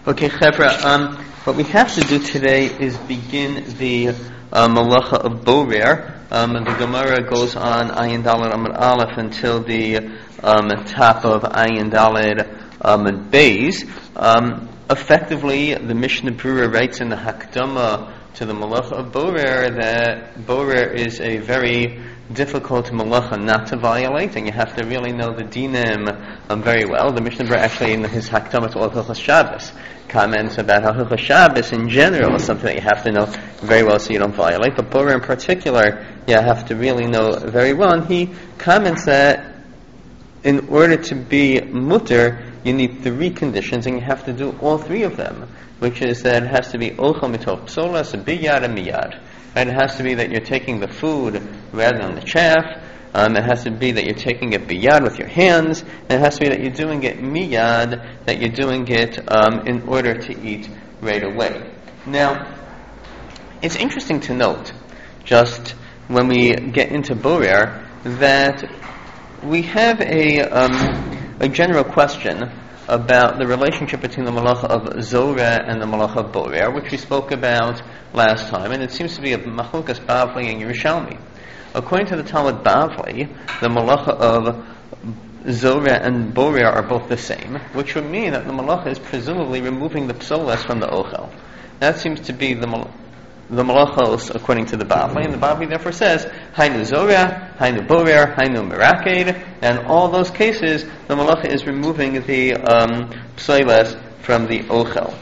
Okay, Chevra, what we have to do today is begin the Malacha of Borer. The Gemara goes on Ayin Daled Amud Aleph until the top of Ayin Daled Amud Beis. Effectively, the Mishnah Berurah writes in the Hakdama to the Malacha of Borer that Borer is a very difficult malacha not to violate, and you have to really know the dinim very well. The Mishnah Berurah actually in his Hakdama to Hilchos Shabbos comments about how Hilchos Shabbos in general is something that you have to know very well so you don't violate, but Borer in particular you have to really know very well, and he comments that in order to be mutter you need three conditions, and you have to do all three of them, which is that it has to be ochel mitoch psolas, biyad, and miyad. And it has to be that you're taking the food rather than the chaff. It has to be that you're taking it biyad with your hands. And it has to be that you're doing it miyad, that you're doing it in order to eat right away. Now, it's interesting to note, just when we get into Borer, that we have a general question about the relationship between the Malacha of Zorah and the Malacha of Borer, which we spoke about last time, and it seems to be a Machlokas Bavli and Yerushalmi. According to the Talmud Bavli, the Malacha of Zorah and Borer are both the same, which would mean that the Malacha is presumably removing the psolas from the Ochel. That seems to be the Malachos according to the Bavli, and the Bavli therefore says, Hainu Zorah, Hainu Borer, Hainu Meraked, and all those cases, the Malacha is removing the psolas from the Ochel.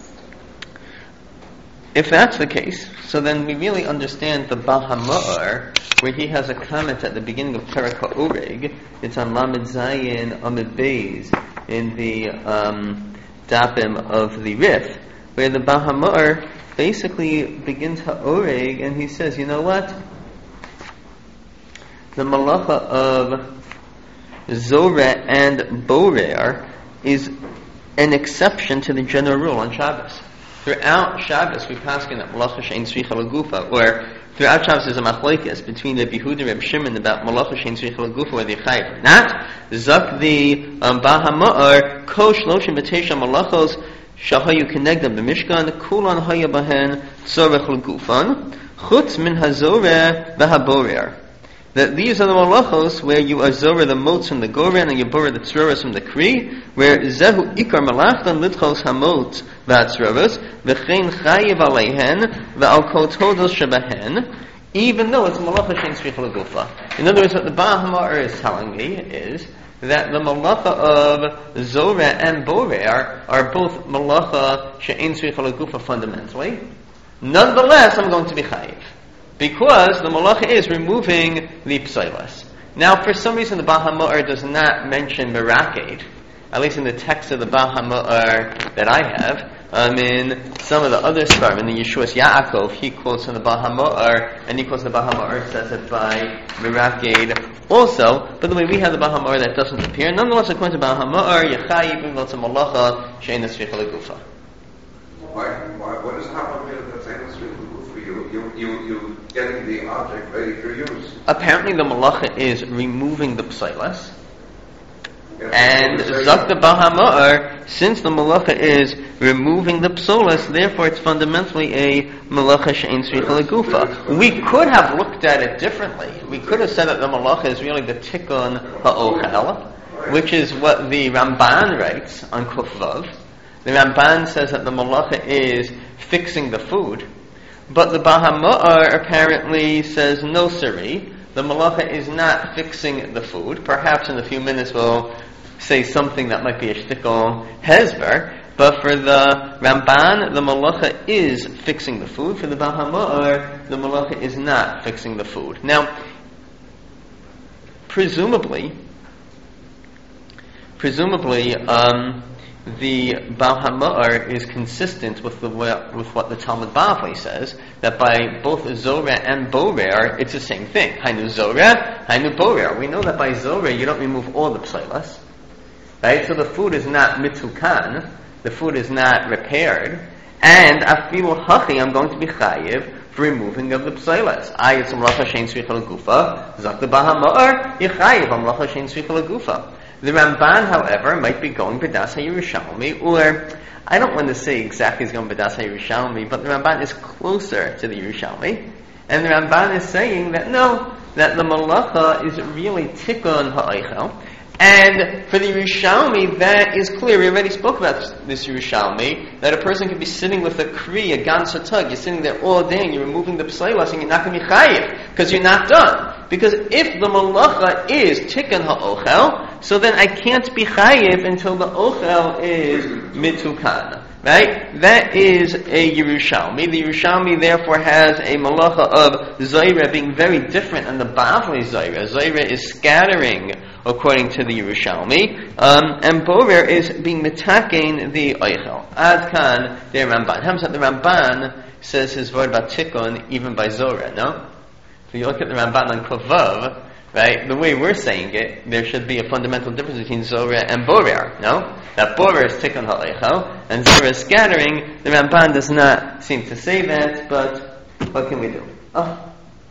If that's the case, so then we really understand the Baal HaMa'or, where he has a comment at the beginning of Perek HaOreg. It's on Lamed Zayin Amud Beis in the Dapim of the Rif, where the Baal HaMa'or basically begins HaOreg, and he says, you know what? The Malacha of Zorah and Borer is an exception to the general rule on Shabbos. Throughout Shabbos, we pass in that Malacha she'ein tzricha l'gufa, or throughout Shabbos there's a machlokes between Rabbi Yehuda and Rabbi Shimon about Malacha she'ein tzricha l'gufa, whether you're chayav or not. Zak the Baal HaMa'or, kol shloshim v'teisha malachos shahayu kenegdam b'mishkan, kulan haya bahen tzorech l'gufan, chutz min hazoreh v'haborer. That these are the malachos where you are zorah the motes from the goren and you borah the tzroras from the kri, where zehu ikar malachtan lidchos hamot v'atzroras v'chein chayiv aleihen v'al kol todos shebahen, even though it's malacha she'ein tzricha l'gufa. In other words, what the Baal HaMa'or is telling me is that the malacha of Zorah and Borer are both malacha she'ein tzricha l'gufa fundamentally. Nonetheless, I'm going to be chayiv, because the malacha is removing the psolas. Now, for some reason, the Baal HaMa'or does not mention meraked, at least in the text of the Baal HaMa'or that I have. In some of the other svarim, in the Yeshuas Yaakov, he quotes from the Baal HaMa'or, and he quotes the Baal HaMa'or, says it by meraked also. But the way we have the Baal HaMa'or, that doesn't appear. Nonetheless, according to Baal HaMa'or, yechayiv, even though it's a malacha, she'ein tzricha l'gufa. What does Hama mean that saying it's you getting the object ready for use? Apparently the malacha is removing the psolas. And Zak the Baal HaMa'or, since the malacha is removing the psolas, therefore it's fundamentally a malacha she'ein tzricha l'gufa. We could have looked at it differently. We could have said that the malacha is really the tikkun ha'ochel, which is what the Ramban writes on Kuf Vav. The Ramban says that the malacha is fixing the food, but the Baal HaMa'or apparently says no siree, the malacha is not fixing the food. Perhaps in a few minutes we'll say something that might be a shtickle hezber, but for the Ramban, the malacha is fixing the food. For the Baal HaMa'or, the malacha is not fixing the food. Now, presumably, the Baal HaMa'or is consistent with what the Talmud Bavli says, that by both Zorah and Borer, it's the same thing. Hainu Zorah, Hainu Borer. We know that by Zorah you don't remove all the psolas, right? So the food is not mitzukan, the food is not repaired, and afilu hachi, I'm going to be chayiv for removing of the psolas. It's malacha she'ein tzricha l'gufa, zak the Baal HaMa'or, yechayiv malacha she'ein tzricha l'gufa. The Ramban, however, might be going B'das HaYerushalmi, or I don't want to say exactly he's going B'das HaYerushalmi, but the Ramban is closer to the Yerushalmi, and the Ramban is saying that no, that the malacha is really tikkun ha'oichel. And for the Yerushalmi, that is clear. We already spoke about this Yerushalmi, that a person can be sitting with a kri, a gan satug. You're sitting there all day and you're removing the psailas and you're not going to be chayiv, because you're not done. Because if the malacha is tikkun ha'ochel, so then I can't be chayiv until the ochel is mitukan. Right? That is a Yerushalmi. The Yerushalmi therefore has a malacha of Zaira being very different than the Bavli Zaira. Zaira is scattering according to the Yerushalmi. And Borer is being mitakein the Oichel. Ad kan the Ramban. The Ramban says his word about Tikkun even by Zorah, no? So you look at the Ramban on Kovav, right? The way we're saying it, there should be a fundamental difference between Zorah and Borer, no? That Borer is Tikkun ha'oichel, and Zorah is scattering. The Ramban does not seem to say that, but what can we do? Oh.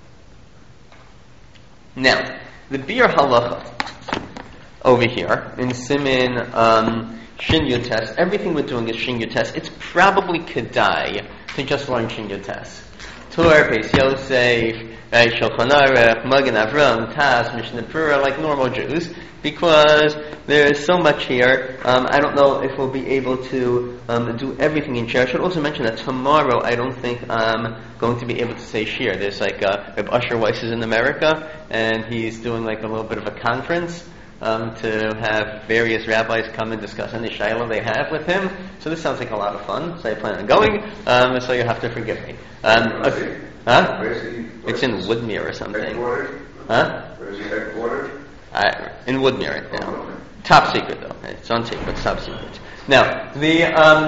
Now, the Bir Halacha over here, in Siman Shin Yutes, everything we're doing is Shin Yutes. It's probably Kedai to just learn Shin Yutes. Torah, Beis Yosef, Shulchan Aruch, Magen Avram, Tas, Mishnah Berurah, like normal Jews, because there is so much here. I don't know if we'll be able to do everything in Shir. I should also mention that tomorrow I don't think I'm going to be able to say Shir. There's like Reb Usher Weiss is in America, and he's doing like a little bit of a conference to have various rabbis come and discuss any shayla they have with him. So this sounds like a lot of fun, so I plan on going, so you have to forgive me. Huh? It's in Woodmere or something. Huh? Where is he headquartered? In Woodmere, yeah. Oh, okay. Top secret though. It's on tape, but it's top secret. Now, the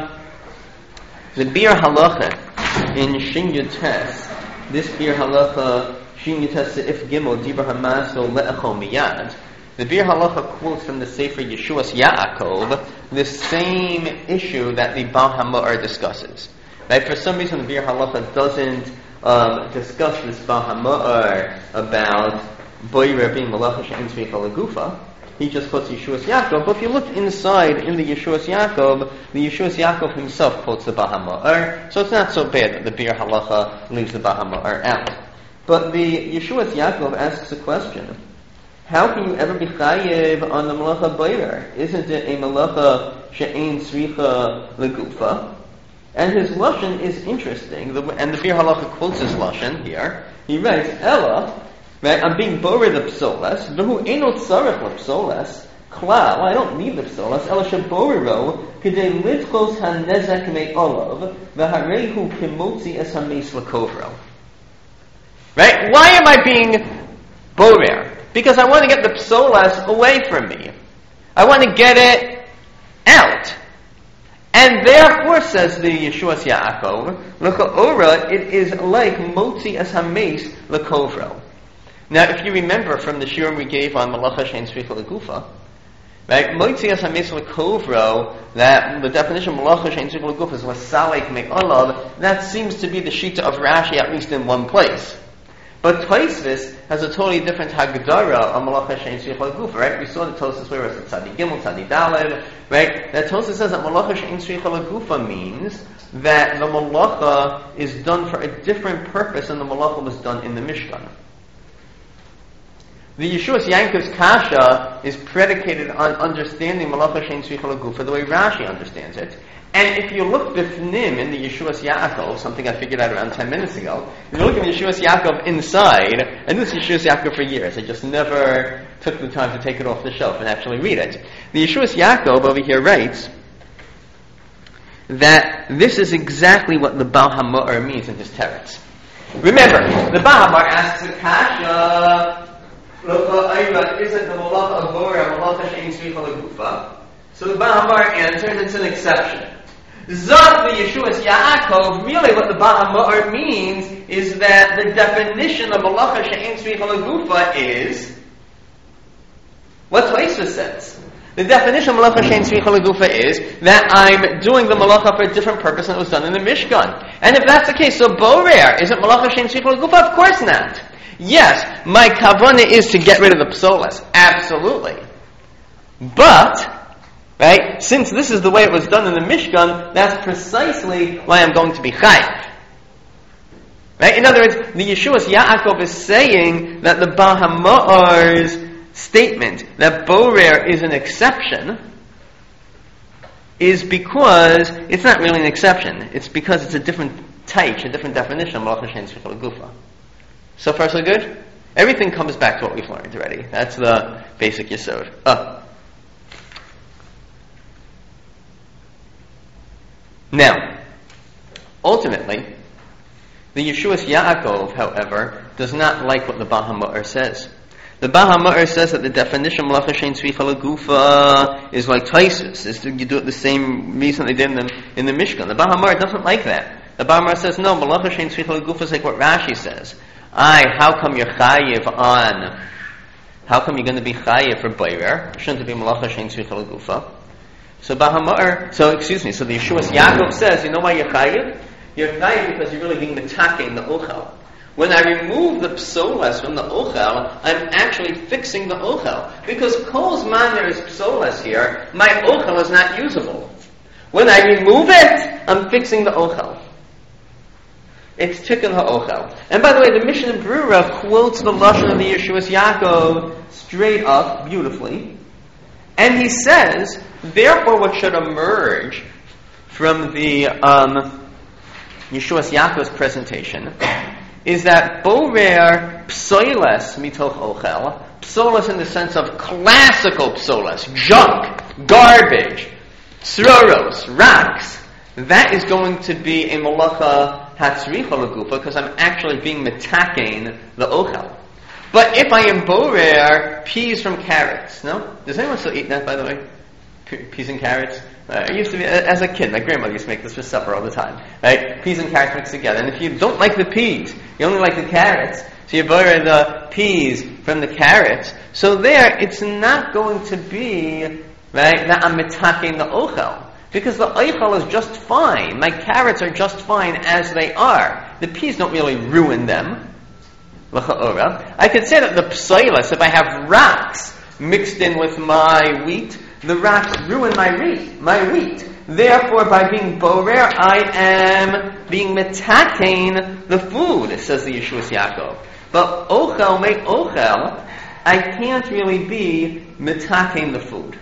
Bir Halacha in Shin Yutes, this Bir Halacha, Shin Yutes if Gimel, Dibra Hamaso Le'echo Miyad, the Bir Halacha quotes from the Sefer Yeshuas Yaakov the same issue that the Baal HaMa'or discusses. Right? For some reason, the Bir Halacha doesn't discuss this Baal HaMa'or about Boirer being Malacha She'en Tzricha L'Gufa. He just quotes Yeshuas Yaakov. But if you look inside in the Yeshuas Yaakov, the Yeshuas Yaakov himself quotes the Baal HaMa'or. So it's not so bad that the Bir Halacha leaves the Baal HaMa'or out. But the Yeshuas Yaakov asks a question. How can you ever be chayev on the malacha boirer? Isn't it a malacha she'ein tzricha legufa? And his lashon is interesting. And the Bir Halacha quotes his lashon here. He writes, Ella, right, I'm being borer the psolas, v'hu eno tzarech lepsolas, klal, I don't need the psolas, ela sheborero, k'dei litchos hanezek me'olav, v'harehu kimotzi es hameis l'kovro. Right? Why am I being borer? Because I want to get the psolas away from me. I want to get it out. And therefore, says the Yeshuas Yaakov, l'cha'ora, it is like motzi es hameis l'kovro. Now, if you remember from the shiur we gave on Malacha She'en Tzricha L'Gufa, right, motzi es hameis l'kovro, that the definition of Malacha She'en Tzricha L'Gufa is l'salek me'olav, that seems to be the shita of Rashi, at least in one place. But Tosfos has a totally different Hagdara on Malacha She'en Tzricha L'Gufa, right? We saw the Tosfos where it was Tzadi Gimel, Tzadi Daled, right? That Tosfos says that Malacha She'en Tzricha L'Gufa means that the Malacha is done for a different purpose than the Malacha was done in the Mishkan. The Yeshuas Yankov's Kasha is predicated on understanding Malacha She'en Tzricha L'Gufa the way Rashi understands it. And if you look bifnim in the Yeshuas Yaakov, something I figured out around 10 minutes ago, if you look at the Yeshuas Yaakov inside, and this is Yeshuas Yaakov for years, I just never took the time to take it off the shelf and actually read it. The Yeshuas Yaakov over here writes that this is exactly what the Baal HaMa'or means in his teretz. Remember, the Baal HaMa'or asks the Kasha, isn't the Malacha of Borah Malacha She'en Tzricha L'Gufa? So the Baal HaMa'or answered, it's an exception. Zot the Yeshuas Yaakov, really what the Baal HaMa'or means is that the definition of Malacha She'en Tzricha L'Gufa is what Tosfos says. The definition of Malacha She'en Tzricha L'Gufa is that I'm doing the Malacha for a different purpose than it was done in the Mishkan. And if that's the case, so Borer, isn't Malacha She'en Tzricha L'Gufa? Of course not. Yes, my kavanah is to get rid of the psolas. Absolutely. But, right, since this is the way it was done in the Mishkan, that's precisely why I'm going to be chayiv. Right? In other words, the Yeshuas Yaakov is saying that the Baal HaMa'or's statement that Borer is an exception is because it's not really an exception. It's because it's a different type, a different definition of Malacha Shein Tzricha L'Gufa. So far, so good? Everything comes back to what we've learned already. That's the basic yesod. Now, ultimately, the Yeshuas Yaakov, however, does not like what the Baal HaMa'or says. The Baal HaMa'or says that the definition of Malacha Shein Tzricha L'Gufa is like Taisus. You do it the same reason they did in the Mishkan. The Baal HaMa'or doesn't like that. The Baal HaMa'or says, no, Malacha Shein Tzricha L'Gufa is like what Rashi says. How come you're chayiv on? How come you're going to be chayiv for Borer? Shouldn't it be Malacha Shein Tzricha L'Gufa? So the Yeshuas Yaakov says, you know why you're chayiv? You're chayiv because you're really being metaking the ochel. When I remove the psolas from the ochel, I'm actually fixing the ochel. Because kol zman there is psolas here, my ochel is not usable. When I remove it, I'm fixing the ochel. It's tikkun ha'ochel. And by the way, the Mishnah Brura quotes the lashon of the Yeshuas Yaakov straight up, beautifully. And he says, therefore what should emerge from the Yeshuas Yaakov's presentation is that Borer psoiles mitoch ochel, psolas in the sense of classical psolas, junk, garbage, tsroros, rocks, that is going to be a malacha hatzricha l'gufa because I'm actually being metaking the ochel. But if I am Borer peas from carrots, no? Does anyone still eat that, by the way? Peas and carrots? I used to be, as a kid, my grandmother used to make this for supper all the time. Right? Peas and carrots mixed together. And if you don't like the peas, you only like the carrots, so you Borer the peas from the carrots. So there, it's not going to be, right, that I'm metaking the ochel. Because the ochel is just fine. My carrots are just fine as they are. The peas don't really ruin them. I could say that the psoilas, if I have rocks mixed in with my wheat, the rocks ruin my wheat. Therefore, by being borer, I am being metaking the food, says the Yeshuas Yaakov. But ochel make ochel, I can't really be metaking the food.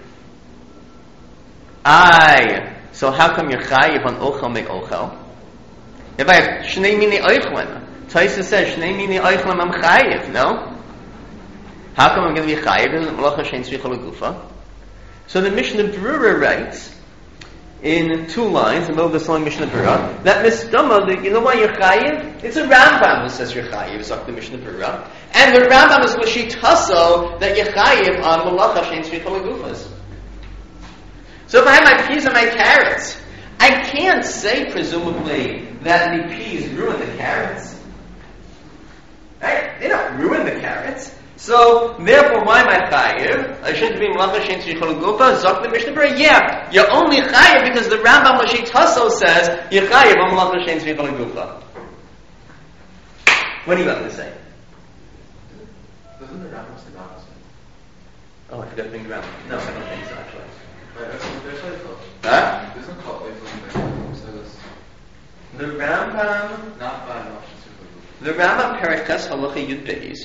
So how come you're chayiv on ochel make ochel? If I have shnei mini oichlin, Taisa says, Shnei mini oichlin I'm chayiv, no? How come I'm going to be chayiv? Isn't it Malacha Shein Tzricha L'Gufa? So the Mishnah Brura writes, in 2 lines, in the middle of this long Mishnah Brura, that Mistama, you know why you're chayiv? It's a Rambam who says you're chayiv, it's like the Mishnah Brura. And the Rambam is l'shitaso that you're chayiv on Malacha Shein Tzricha L'Gufas. So if I have my peas and my carrots, I can't say, presumably, that the peas ruin the carrots. Right? They don't ruin the carrots. So, therefore, why am I chayiv? I shouldn't be Malacha Shein Tzricha L'Gufa. Zok the Mishnah Brura. Yeah, you're only chayiv because the Rambam L'shitaso says you're chayiv on Malacha Shein Tzricha L'Gufa. What are you going to say? Doesn't the Rambam say the opposite? Oh, I forgot to bring the Rambam. No, I don't think so, actually. Huh? Doesn't call it says the Rambam. Not by The Rambam Perek Tes Halacha Yud Beis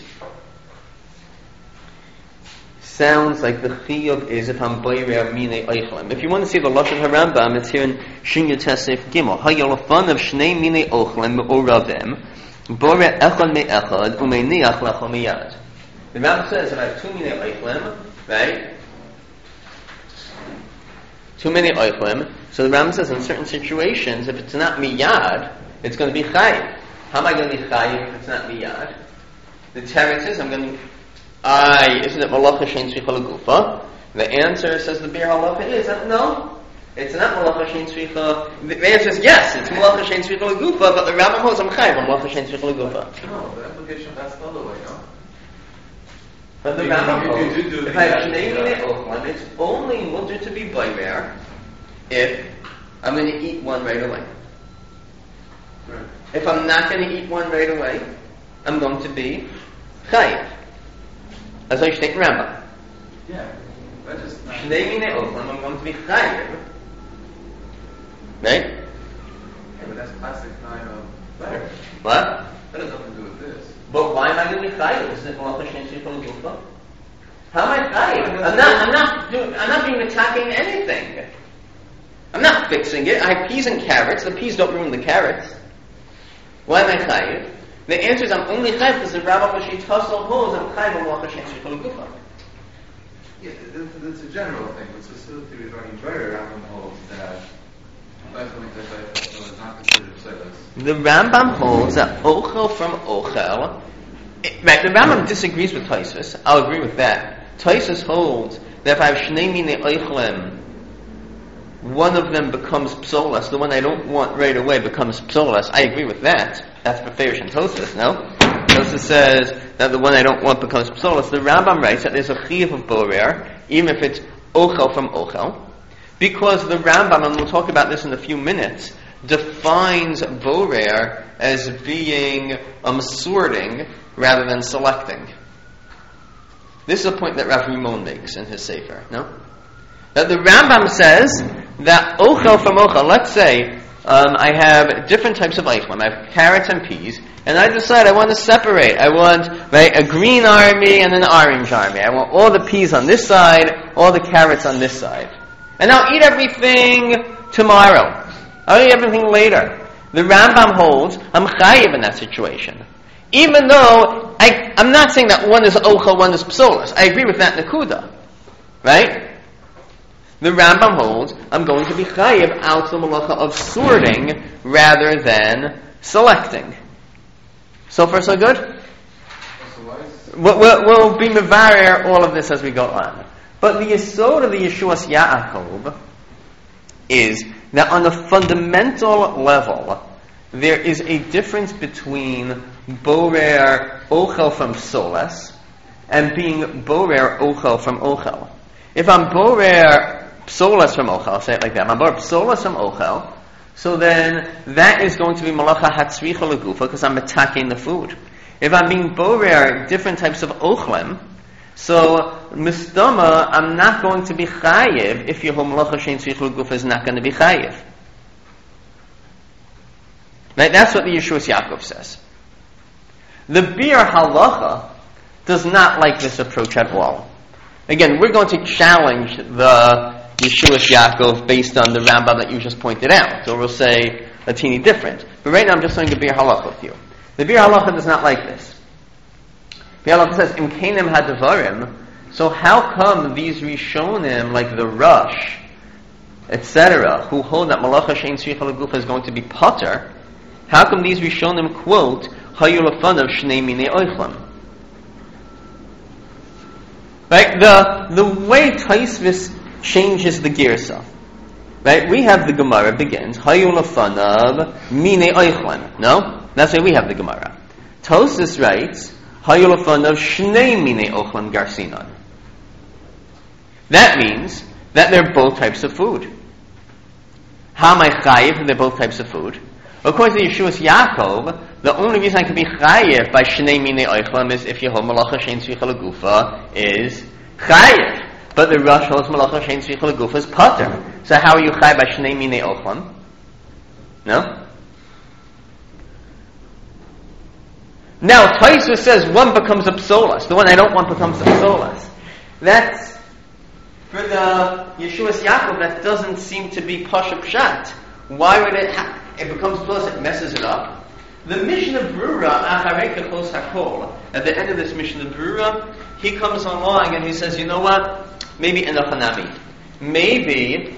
sounds like the chiyuv is if I'm boyer minei oichlem. If you want to see the lashon Rambam, it's here in Shin Yud Tesef Gimel. Hayolafan of shnei minei ochlem me'oravim bore echad me'echad umeiniach lechol miyad. The Rambam says if I have 2 minei oichlem, right? 2 minei oichlem. So the Rambam says in certain situations, if it's not miyad, it's going to be chayiv. How am I going to be chayiv if it's not miyad? The teretz is, I'm going to... isn't it Malacha Shein Tzricha L'Gufa? The answer, says the Bir Halacha, is that no, it's not Malacha Shein Tzricha. The answer is yes, it's Malacha Shein Tzricha L'Gufa, but the Rambam holds I'm chayiv on Malacha Shein Tzricha L'Gufa. No, the implication that's the other way, no? But the Rambam holds, if I have Shnei Minei Ochlan, it's only mutter to be boyer if I'm going to eat one right away. Right. If I'm not going to eat one right away, I'm going to be chayiv. As I state in Rambam. Yeah. That just not. Shnei minei ochlam, I'm going to be chayiv. Right? Yeah, but that's classic kind of better. What? That has nothing to do with this. But why am I going to be chayiv? Isn't it malacha shein tzricha l'gufa? How am I chayiv? I'm not being attacking anything. I'm not fixing it. I have peas and carrots. The peas don't ruin the carrots. Why am I chayiv? The answer is I'm only chayiv because the Rabbah Rashi Tassel holds I'm chayiv on malacha shein tzricha l'gufa. Yeah, it's a general thing, but specifically regarding Bayer, Rambam holds that is not considered pseudus. The Rambam holds that ochel from ochel. Right, the Rambam disagrees with Tosfos. I'll agree with that. Tosfos holds that if I have shnei minei oichlem, one of them becomes psolas. The one I don't want right away becomes psolas. I agree with that. That's Beferish and Tosfos, no? Tosfos says that the one I don't want becomes psolas. The Rambam writes that there's a chiyuv of borer, even if it's ochel from ochel, because the Rambam, and we'll talk about this in a few minutes, defines borer as being sorting rather than selecting. This is a point that Rav Rimon makes in his Sefer, no? That the Rambam says that ochel from ochel, let's say I have different types of eichlem. I have carrots and peas, and I decide I want to separate. I want a green army and an orange army. I want all the peas on this side, all the carrots on this side. And I'll eat everything tomorrow. I'll eat everything later. The Rambam holds I'm chayiv in that situation. Even though I'm not saying that one is ochel, one is psolas. I agree with that nekuda. Right? The Rambam holds I'm going to be chayiv out the malacha of sorting rather than selecting. So far so good? We'll be mevarer all of this as we go on. But the yesod of the Yeshuas Yaakov is that on a fundamental level, there is a difference between borer ochel from psolas and being borer ochel from ochel. If I'm borer psolas from ochel, I'll say it like that. I'm borer psolas from ochel, so then that is going to be malacha hatzricha legufa because I'm attacking the food. If I'm being borer different types of ochlem, so mistama, I'm not going to be chayiv if your malacha shein tzricha legufa is not going to be chayiv. Right? That's what the Yeshuas Yaakov says. The Bir Halacha does not like this approach at all. Again, we're going to challenge the Yeshuas Yaakov based on the Rambam that you just pointed out. So we'll say a teeny different. But right now I'm just saying the Bir Halacha with you. The Bir Halacha does not like this. The Halacha says, Im keinem hadavarim, so how come these Rishonim, like the Rush, etc., who hold that malacha shein tzricha legufa is going to be potter, how come these Rishonim quote, hayu lefanav shnei minei oichlem? Right? The way Tosfos changes the girsa, right? We have the Gemara begins, hayu lefanav minei oichlem. No? That's why we have the Gemara. Tosfos writes, hayu lefanav shnei minei ochlem garsinan. That means that they're both types of food. How am I chayiv? They're both types of food. According to Yeshuas Yaakov, the only reason I can be chayiv by shnei minei oichlem is if your malacha shein tzricha legufa is chayiv. But the Rosh holds malacha shein tzricha legufa is pater. So how are you chayiv by shnei minei oichlem? No? Now, Tosfos says one becomes a psolas. The one I don't want becomes a psolas. That's, for the Yeshuas Yaakov, that doesn't seem to be pasha pshat. Why would it becomes psolas, it messes it up? The Mishnah Brura, acharei kechos hakol, at the end of this Mishnah Brura, he comes along and he says, you know what? Maybe enochanami. Maybe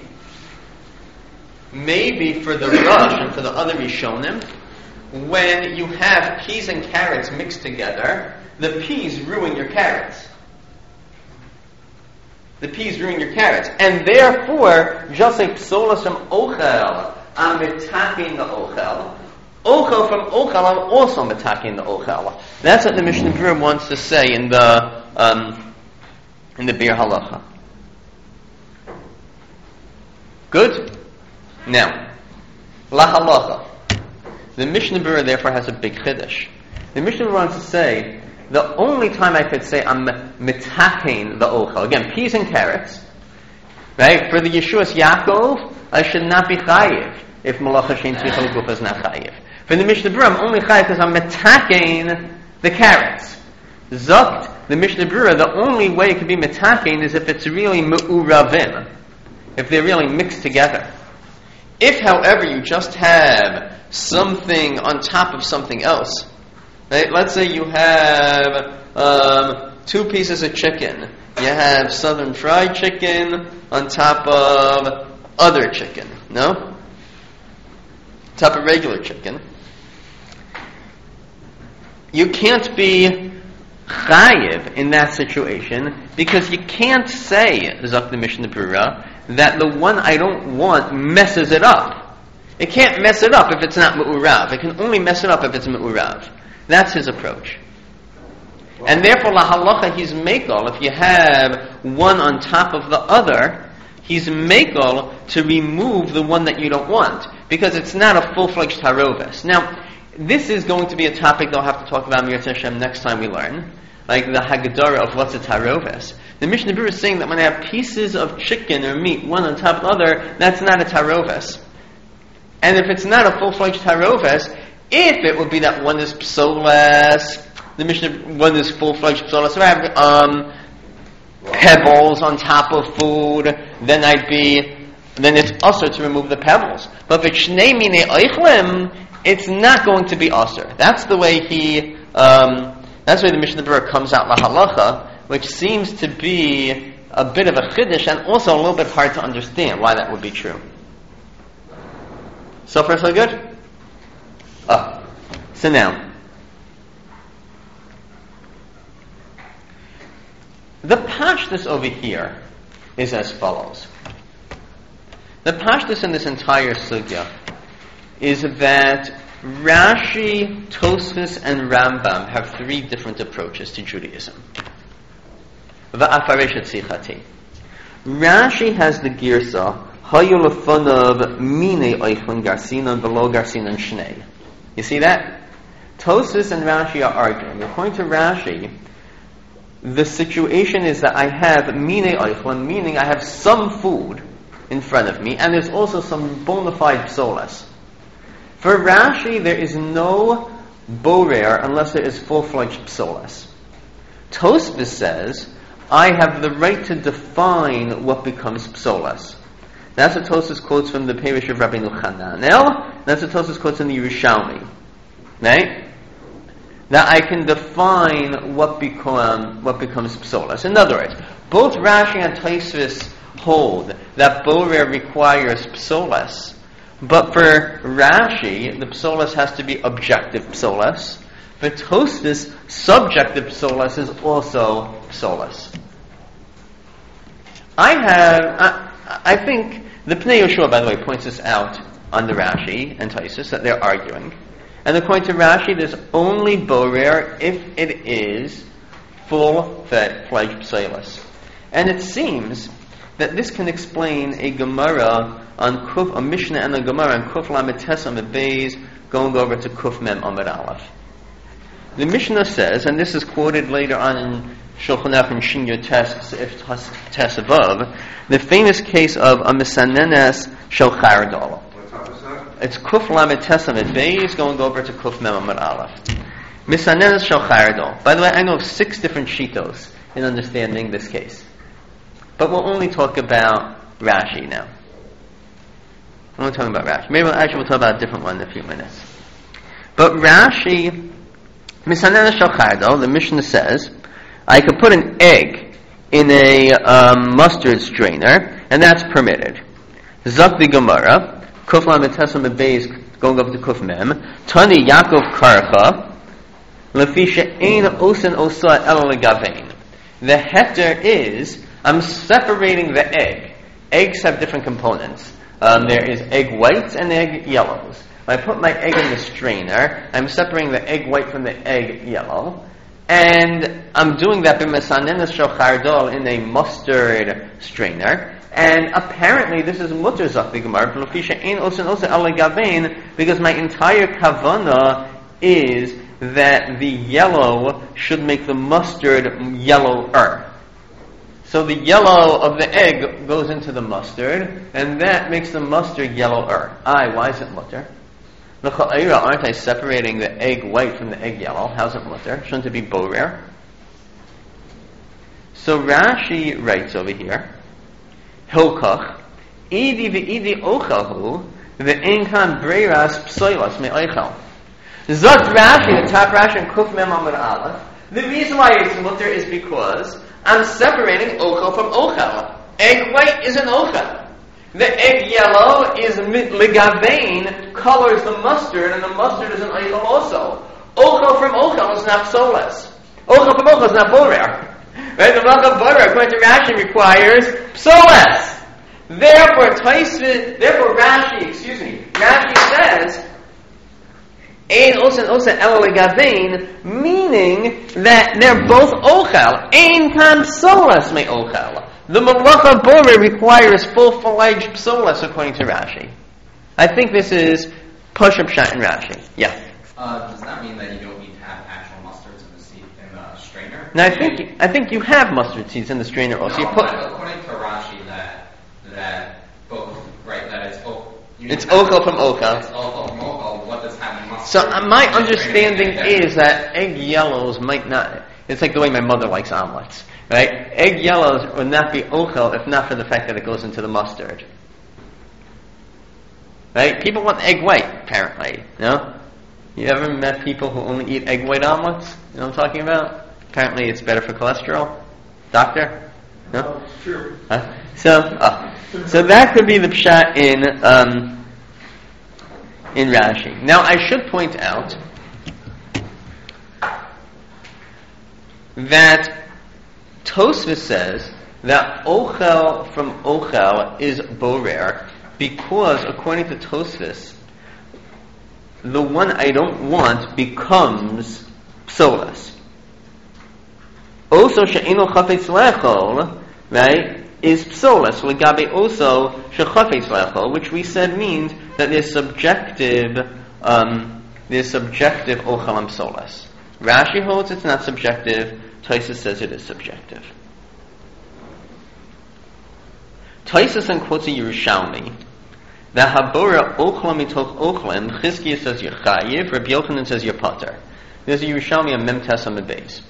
for the Rosh and for the other Rishonim, when you have peas and carrots mixed together, the peas ruin your carrots. The peas ruin your carrots. And therefore, just like psolas from ochel, I'm attacking the ochel. Ochel from ochel, I'm also attacking the ochel. That's what the Mishnah Berurah wants to say in the Bir Halacha. Good? Now, La Halacha. The Mishnah Berurah therefore has a big chiddush. The Mishnah Berurah wants to say the only time I could say I'm mitakein the ochel, again, peas and carrots, right? For the Yeshuas Yaakov, I should not be chayiv if malacha shein tzricha l'gufa is not chayiv. For the Mishnah Berurah, I'm only chayiv because I'm mitakein the carrots. Zukt, the Mishnah Berurah, the only way it could be mitakein is if it's really me'uravim, if they're really mixed together. If, however, you just have something on top of something else, right? Let's say you have 2 pieces of chicken. You have southern fried chicken on top of other chicken, no? Top of regular chicken. You can't be chayiv in that situation because you can't say, Zok the Mishnah Berurah, that the one I don't want messes it up. It can't mess it up if it's not me'urav. It can only mess it up if it's me'urav. That's his approach. And therefore, la halacha, he's mekel. If you have one on top of the other, he's mekel to remove the one that you don't want, because it's not a full-fledged taroves. Now, this is going to be a topic they'll have to talk about Mir Hashem next time we learn, like the Haggadah of what's a taroves. The Mishnah Berurah is saying that when I have pieces of chicken or meat, one on top of the other, that's not a taroves. And if it's not a full-fledged taroves, if it would be that one is psoles, the Mishnah, one is full-fledged psoles, so I have pebbles on top of food, then it's usher to remove the pebbles. But if it's shnei minei oichlim, it's not going to be usher. That's the way that's the way the Mishnah Berurah comes out la halacha, which seems to be a bit of a chiddush and also a little bit hard to understand why that would be true. So far, so good? So now, the pashtus over here is as follows. The pashtus in this entire sugya is that Rashi, Tosfos, and Rambam have 3 different approaches to Judaism. Rashi has the girsa hayu lefanav minei oichlin garsinan below garsinan shnei. You see that? Tosfos and Rashi are arguing. According to Rashi, the situation is that I have minei oichlin, meaning I have some food in front of me, and there's also some bona fide psolas. For Rashi, there is no borer unless there is full-fledged psolas. Tosfos says, I have the right to define what becomes psolas. That's what Tosfos quotes from the Parish of Rabbeinu Chananel. That's what Tosfos quotes in the Yerushalmi. Right? That I can define what becomes psolas. In other words, both Rashi and Tosfos hold that borer requires psolas, but for Rashi, the psolas has to be objective psolas. For Tosfos, subjective psolas is also psolas. I think the Pnei Yehoshua, by the way, points this out on the Rashi and Tosfos that they're arguing. And according to Rashi, there's only borer if it is full-fledged psolas. And it seems that this can explain a Gemara on Kuf, a Mishnah and a Gemara on Kuf Lamed Tes Amud Beis, going over to Kuf Mem Amud Aleph. The Mishnah says, and this is quoted later on in Shulchan Aruch and Shin Yud Tes above, the famous case of a Misanenes Shel Chardal. It's Kuf Lamed Tes Amud Beis, going over to Kuf Mem Amud Aleph. Misanenes Shel Chardal. By the way, I know of 6 different shitos in understanding this case. But we'll only talk about Rashi now. I'm only talking about Rashi. Maybe we'll talk about a different one in a few minutes. But Rashi, Misanenes Shel Chardal, the Mishnah says, I could put an egg in a mustard strainer, and that's permitted. Zok the Gemara, Kuf Lamed Tes Amud Beis, going up to Kuf Mem, Tani Yaakov Karcha, Lefi she'ein osen osa el legavein. The heter is, I'm separating the egg. Eggs have different components. There is egg whites and egg yellows. When I put my egg in the strainer, I'm separating the egg white from the egg yellow. And I'm doing that b'mesanenes shel chardal in a mustard strainer. And apparently this is mutter zok the Gemara, because my entire kavana is that the yellow should make the mustard yellower. So the yellow of the egg goes into the mustard, and that makes the mustard yellower. Why is it mutter? Aren't I separating the egg white from the egg yellow? How's it mutter? Shouldn't it be borer? So Rashi writes over here, Hilkach, Idi v'idi ochahu, v'inkan breiras psoilas me'oichel. Zot Rashi, the top Rashi in Kuf Mem Amud Aleph, the reason why it's mutter is because I'm separating ochel from ochel. Egg white is an ochel. The egg yellow is ligavein, colors the mustard, and the mustard is an ochel also. Ochel from ochel is not psolas. Ochel from ochel is not borer. Right? The malacha of borer, according to Rashi, requires psolas. Therefore, Rashi says, Ein osa ela legavein, meaning that they're both ochel. Ein kan psolas me ochel. The malacha of borer requires full-fledged psolas, according to Rashi. I think this is push-up shot in Rashi. Yeah. Does that mean that you don't need to have actual mustards in the strainer? Now, I think you have mustard seeds in the strainer also. No, according to Rashi, that both, right? That it's ochel. It's ochel from ochel. It's ochel from ochel. What does have in mustard? So my understanding is that egg yellows might not. It's like the way my mother likes omelets, right? Egg yellows would not be ochel if not for the fact that it goes into the mustard, right? People want egg white, apparently. No, you ever met people who only eat egg white omelets? You know what I'm talking about? Apparently, it's better for cholesterol. Doctor? No, sure. So that could be the pshat in Rashi. Now, I should point out that Tosfos says that ochel from ochel is borer because, according to Tosfos, the one I don't want becomes psolas. Also, she'eno chafetz lechol, right, is psolas. Legabe also shechafetz lechol, which we said means that there's subjective ochel and psolas. Rashi holds it's not subjective. Tosfos says it is subjective. Tosfos quotes a Yerushalmi that habora ochla mitoch ochlim. Chizkiah says you're chayiv. Rabbi Yochanan says you're pater. There's a Yerushalmi on Mem Tes on the base.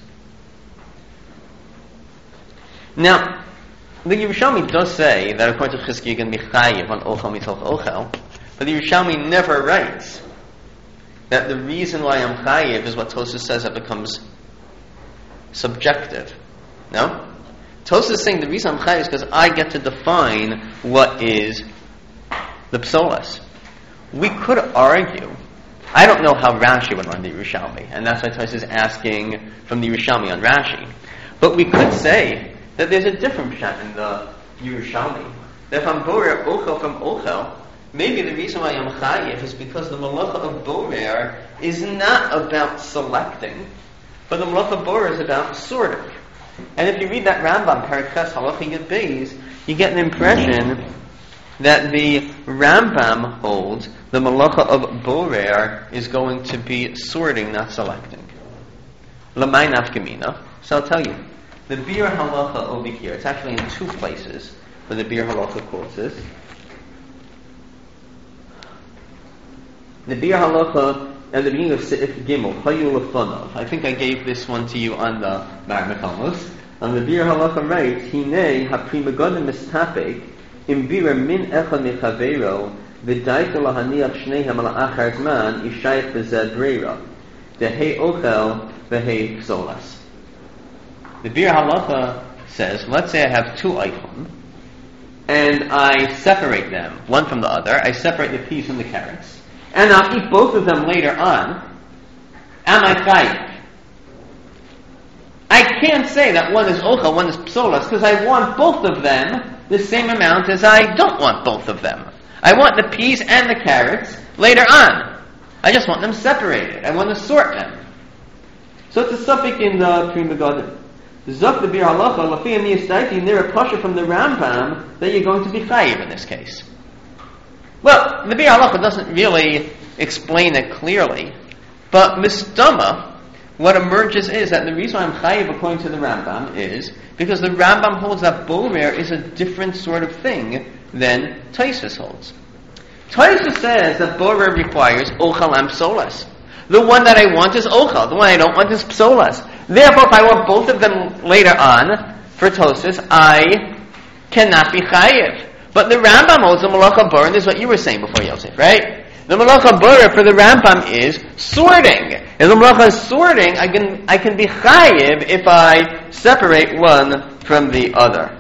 Now, the Yerushalmi does say that according to Chizkiah you're going to be chayiv on ochel mitoch ochel, but the Yerushalmi never writes that the reason why I'm chayiv is what Tosfos says that becomes subjective. No? Tosfos is saying the reason I'm chayiv is because I get to define what is the psolas. We could argue, I don't know how Rashi would run the Yerushalmi, and that's why Tosfos is asking from the Yerushalmi on Rashi. But we could say that there's a different pshat in the Yerushalmi. That if I'm borer ochel from ochel, maybe the reason why I'm chayiv is because the malacha of borer is not about selecting, but the malacha of borer is about sorting. And if you read that Rambam, Perek Ches Halacha Yud Beis, you get an impression that the Rambam holds the malacha of borer is going to be sorting, not selecting. L'may nafkamina. So I'll tell you. The Bir Halacha over here, it's actually in two places where the Bir Halacha quotes this. The Bir Halacha at the beginning of Seif Gimel, Hayu Lefonov. I think I gave this one to you on the Marmachamos. On the Bir Halacha writes, Hinei ha-primagodim mistapek im bira min echad mechavero v'daita lahaniach shneihem ala achar zman ishayach b'zeh breira dehei ochel v'hei psolas. The Bir Halacha says, let's say I have two eichlim, and I separate them, one from the other. I separate the peas from the carrots, and I'll eat both of them later on. Am I chayiv? I can't say that one is ochel, one is psolas, because I want both of them the same amount as I don't want both of them. I want the peas and the carrots later on. I just want them separated. I want to sort them. So it's a suffix in the Pri Megadim. Zok the Bir Halacha, Lafiyam Niyastaiti, near a pasha from the Rambam that you're going to be chayiv in this case. Well, the Bir Halacha doesn't really explain it clearly, But Mistama, what emerges is that the reason I'm chayiv according to the Rambam is because the Rambam holds that borer is a different sort of thing than Tosfos holds. Tosfos says that borer requires ochal and psolas. The one that I want is ochal. The one I don't want is psolas. Therefore, if I want both of them later on for Tosfos, I cannot be chayiv. But the Rambam holds the malacha borer, and this is what you were saying before, Yosef, right? The malacha borer for the Rambam is sorting. And the malacha is sorting, I can be chayiv if I separate one from the other.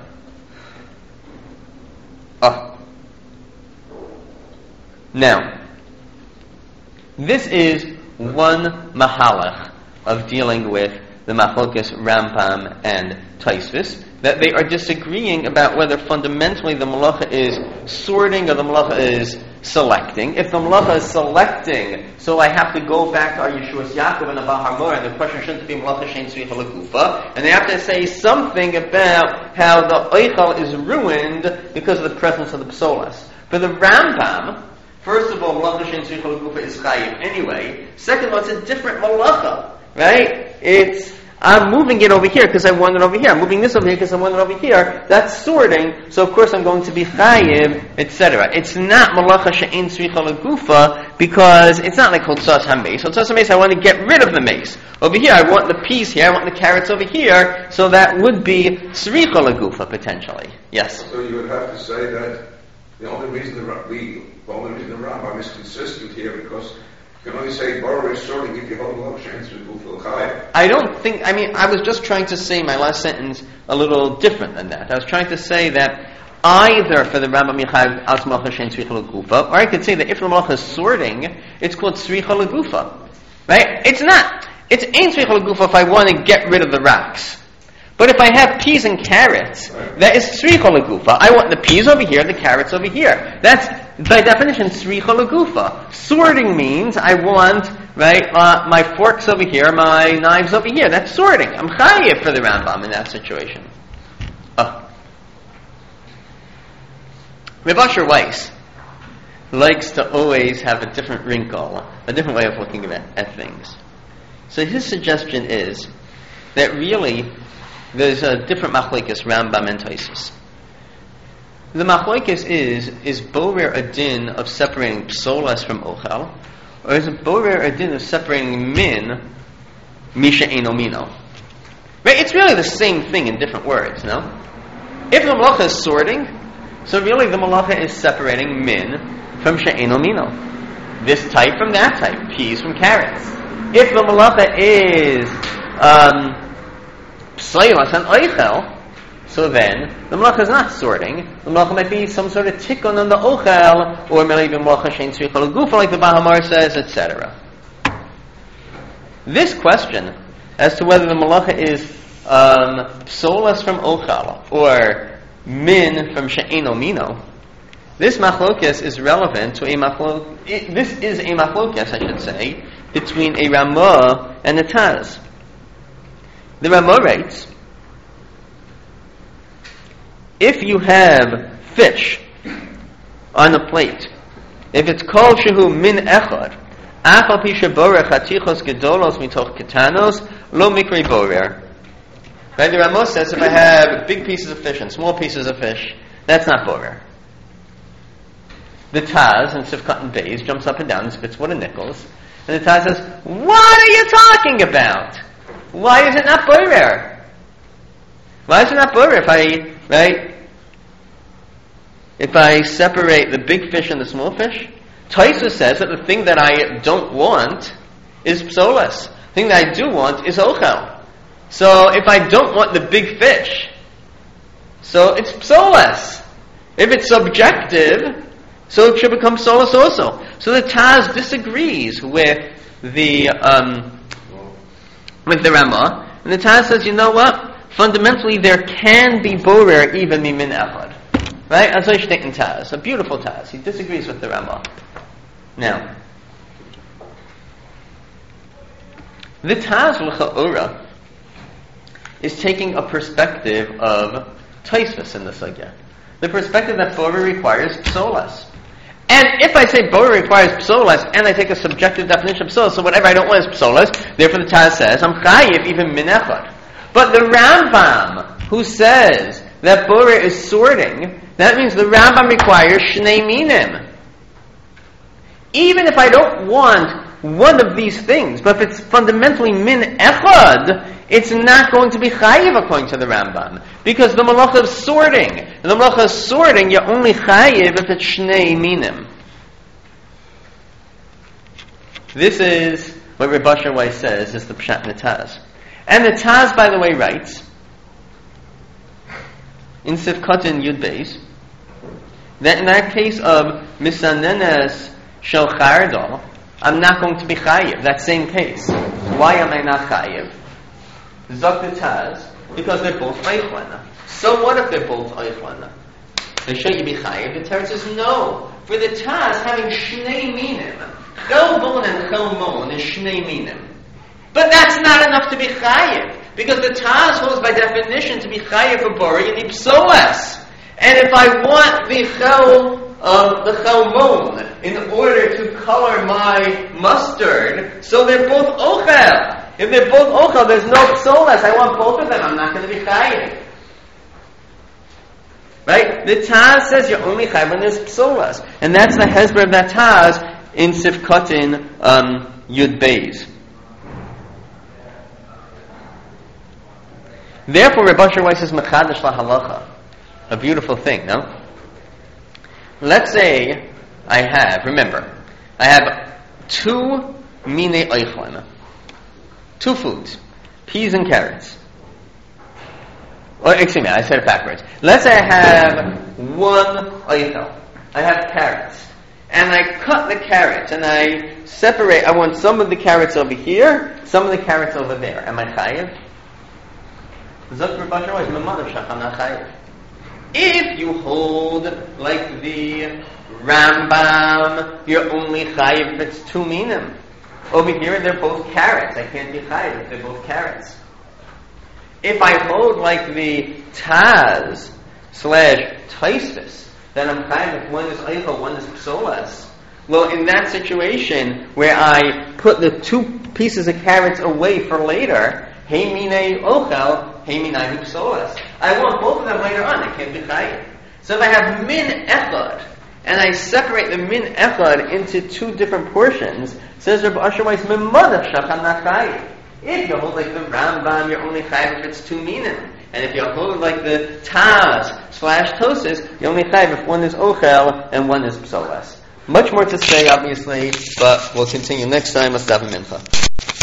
Now, this is one mahalach of dealing with the machlokas Rambam and Tosfos, that they are disagreeing about whether fundamentally the malacha is sorting or the malacha is selecting. If the malacha is selecting, so I have to go back to our Yeshuas Yaakov and the Bahar and the question shouldn't be malacha shein tzricha l'gufa, and they have to say something about how the oichal is ruined because of the presence of the psolas. For the Rambam, first of all, malacha shein tzricha l'gufa is chayiv anyway. Second of all, it's a different malacha, right? I'm moving it over here because I want it over here. I'm moving this over here because I want it over here. That's sorting, so of course I'm going to be chayiv, etc. It's not malacha she'ein tzricha l'gufa because it's not like hotzas hameis. Hotzas hameis, I want to get rid of the mace. Over here, I want the peas here, I want the carrots over here, so that would be tzricha l'gufa potentially. Yes? So you would have to say that the only reason the Rambam is consistent here because you can only say borer is sorting if you hold malacha she'ein tzricha l'gufa. I was just trying to say my last sentence a little different than that. I was trying to say that either for the Rambam Yechayev Al Malacha Shein Tzricha L'Gufa, or I could say that if the Malacha is sorting, it's called Tzricha L'Gufa. Right? It's not. It's Ein Tzricha L'Gufa if I want to get rid of the rocks. But if I have peas and carrots, that is Tzricha L'Gufa. I want the peas over here, the carrots over here. That's, by definition, Tzricha L'Gufa. Sorting means I want, my forks over here, my knives over here. That's sorting. I'm chayiv for the Rambam in that situation. Reb Asher Weiss likes to always have a different wrinkle, a different way of looking at things. So his suggestion is that really there's a different machlokes Rambam and Tosfos. The machlokes is borer a din of separating psolas from ochel, or is it borer a din of separating min misha eino mino? Right? It's really the same thing in different words, no? If the malacha is sorting, so really the malacha is separating min from she'eino mino. This type from that type, peas from carrots. If the malacha is psolas and oichel, so then the malacha is not sorting. The malacha might be some sort of tikkun on the ochel, or maybe malacha shein tzricha l'gufa, like the Bahamar says, etc. This question as to whether the malacha is psolas from ochel or min from she'eino mino, this machlokes is relevant to this is a machlokes, I should say, between a Ramah and a Taz. The Ramah writes, if you have fish on a plate, if it's called shehu min echad, afal pi sheboreh chatichos gedolos mitoch ketanos, lo mikri borer. Right? The Ramah says if I have big pieces of fish and small pieces of fish, that's not borer. The Taz in Sifkat and Beis jumps up and down and spits one of nickels, and the Taz says, what are you talking about? Why is it not borer? Why is it not borer if I separate the big fish and the small fish? Tosfos says that the thing that I don't want is psolas. The thing that I do want is ochel. So if I don't want the big fish, so it's psolas. If it's subjective, so it should become psolas also. So the Taz disagrees with the Ramah, and the Taz says, you know what? Fundamentally, there can be borer even mimin echad. Right? As I state in Taz, a beautiful Taz. He disagrees with the Ramah. Now, the Taz l'cha'ora is taking a perspective of Tosfos in the sugya. The perspective that borer requires psolas. And if I say Borer requires psolas, and I take a subjective definition of psolas, so whatever I don't want is psolas, therefore the Taz says, I'm chayiv even min echad. But the Rambam, who says that Borer is sorting, that means the Rambam requires shnei minim. Even if I don't want one of these things, but if it's fundamentally min echad, it's not going to be chayiv according to the Rambam. Because the malacha of sorting, you're only chayiv if it's shnei minim. This is what Reb Asher Weiss says is the Pshat in the Taz. And the Taz, by the way, writes, in Sifkatin Yud Beis, that in that case of Misanenes Shel Chardal, I'm not going to be chayiv, that same case. Why am I not chayiv? Zok the Taz, because they're both oichlana. So what if they're both oichlana? They should you be chayiv? The Torah says no. For the Taz having shnei minim, chelbon and chelmon is shnei minim. But that's not enough to be chayiv, because the Taz holds by definition to be chayiv for bori, you need psolas. And if I want the chelmon in order to color my mustard, so they're both ochel. If they're both ochel, there's no psolas. I want both of them. I'm not going to be chayiv. Right? The Taz says you're only chayiv when there's psolas. And that's the hezber of that Taz in Sifkatin Yud Beis. Therefore, Reb Asher Weiss is mechadash lahalacha. A beautiful thing, no? Let's say I have two mine oichlana. Two foods. Peas and carrots. Or, excuse me, I said it backwards. Let's say I have one oichel. I have carrots. And I cut the carrots and I separate. I want some of the carrots over here, some of the carrots over there. Am I chayiv? If you hold like the Rambam, you're only chayiv if it's two minim. Over here, they're both carrots. I can't be chayiv if they're both carrots. If I hold like the Taz / Taisvis, then I'm chayiv if one is eichel, one is psolas. Well, in that situation where I put the two pieces of carrots away for later, hey minei ochel, hey minei psolas. I want both of them later on. I can't be chayiv. So if I have min echad, and I separate the min echad into two different portions, says Reb Asher Weiss, memodach shachan not chayiv. If you hold like the Rambam, you're only chayiv if it's two minim. And if you hold like the Taz / Tosis, you're only chayiv if one is ochel and one is psolas. Much more to say, obviously, but we'll continue next time. Let's have a mincha.